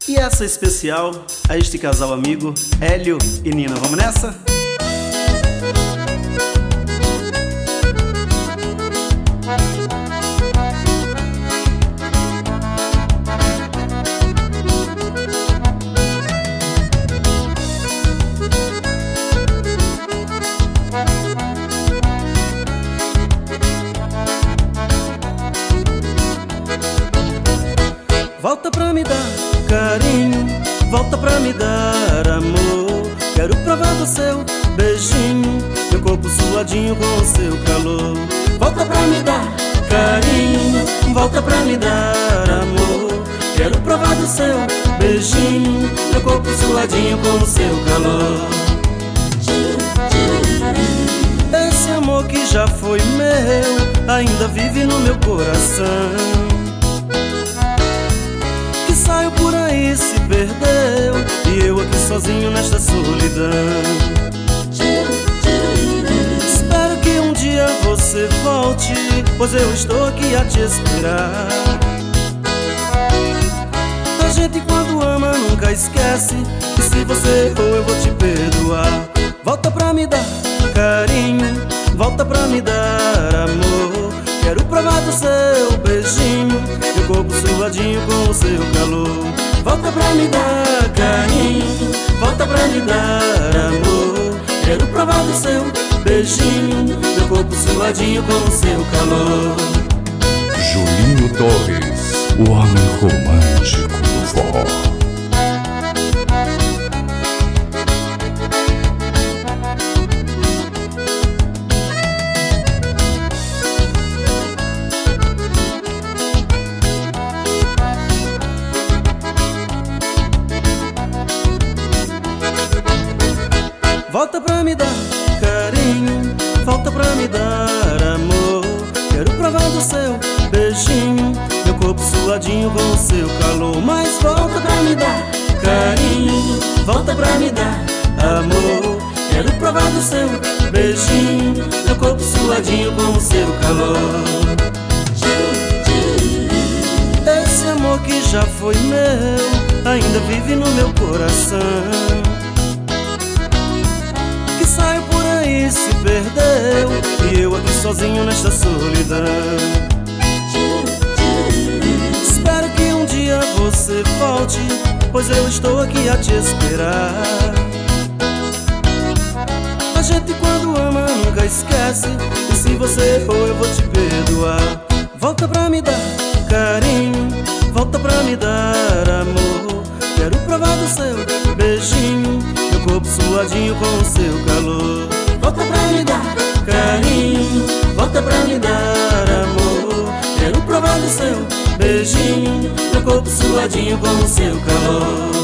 E essa especial a este casal amigo, Hélio e Nina. Vamos nessa? Volta pra me dar carinho, volta pra me dar amor. Quero provar do seu beijinho, meu corpo suadinho com o seu calor. Volta pra me dar carinho, volta pra me dar amor. Quero provar do seu beijinho, meu corpo suadinho com o seu calor. Esse amor que já foi meu, ainda vive no meu coração. Saiu por aí, se perdeu, e eu aqui sozinho nesta solidão. Espero que um dia você volte, pois eu estou aqui a te esperar. A gente quando ama nunca esquece, e se você errou eu vou te perdoar. Volta pra me dar carinho, volta pra me dar amor. Quero provar do seu beijinho, meu corpo suadinho com o seu calor. Volta pra me dar carinho, volta pra me dar amor. Quero provar do seu beijinho, meu corpo suadinho com o seu calor. Julinho Torres, o homem romântico do forró. Volta pra me dar carinho, volta pra me dar amor. Quero provar do seu beijinho, meu corpo suadinho com o seu calor. Mas volta pra me dar carinho, volta pra me dar amor. Quero provar do seu beijinho, meu corpo suadinho com o seu calor. Esse amor que já foi meu, ainda vive no meu coração. Saiu por aí, se perdeu, e eu aqui sozinho nesta solidão. Espero que um dia você volte, pois eu estou aqui a te esperar. A gente quando ama nunca esquece, e se você errou eu vou te perdoar. Volta pra me dar carinho, volta pra me dar amor. Quero provar do seu beijinho, meu corpo suadinho com o seu calor. Volta pra me dar carinho, volta pra me dar amor. Quero provar do seu beijinho, meu corpo suadinho com o seu calor.